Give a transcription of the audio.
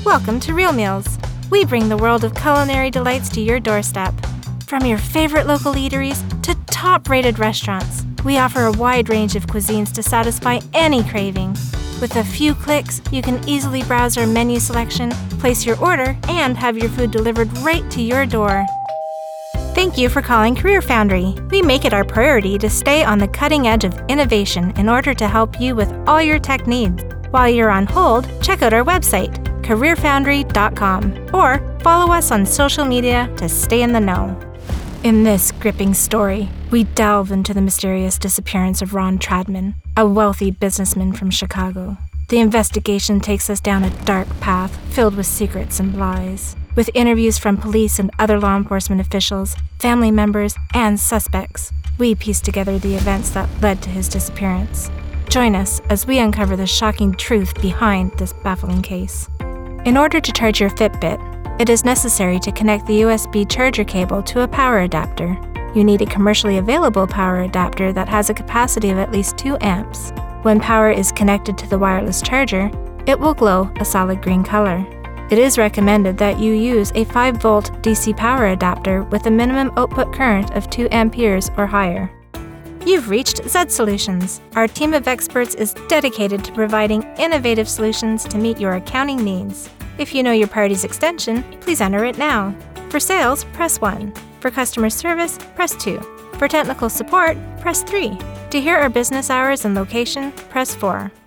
Welcome to Real Meals. We bring the world of culinary delights to your doorstep. From your favorite local eateries to top-rated restaurants, we offer a wide range of cuisines to satisfy any craving. With a few clicks, you can easily browse our menu selection, place your order, and have your food delivered right to your door. Thank you for calling Career Foundry. We make it our priority to stay on the cutting edge of innovation in order to help you with all your tech needs. While you're on hold, check out our website, careerfoundry.com, or follow us on social media to stay in the know. In this gripping story, we delve into the mysterious disappearance of Ron Tradman, a wealthy businessman from Chicago. The investigation takes us down a dark path filled with secrets and lies. With interviews from police and other law enforcement officials, family members, and suspects, we piece together the events that led to his disappearance. Join us as we uncover the shocking truth behind this baffling case. In order to charge your Fitbit, it is necessary to connect the USB charger cable to a power adapter. You need a commercially available power adapter that has a capacity of at least 2 amps. When power is connected to the wireless charger, it will glow a solid green color. It is recommended that you use a 5-volt DC power adapter with a minimum output current of 2 amperes or higher. You've reached Zed Solutions. Our team of experts is dedicated to providing innovative solutions to meet your accounting needs. If you know your party's extension, please enter it now. For sales, press 1. For customer service, press 2. For technical support, press 3. To hear our business hours and location, press 4.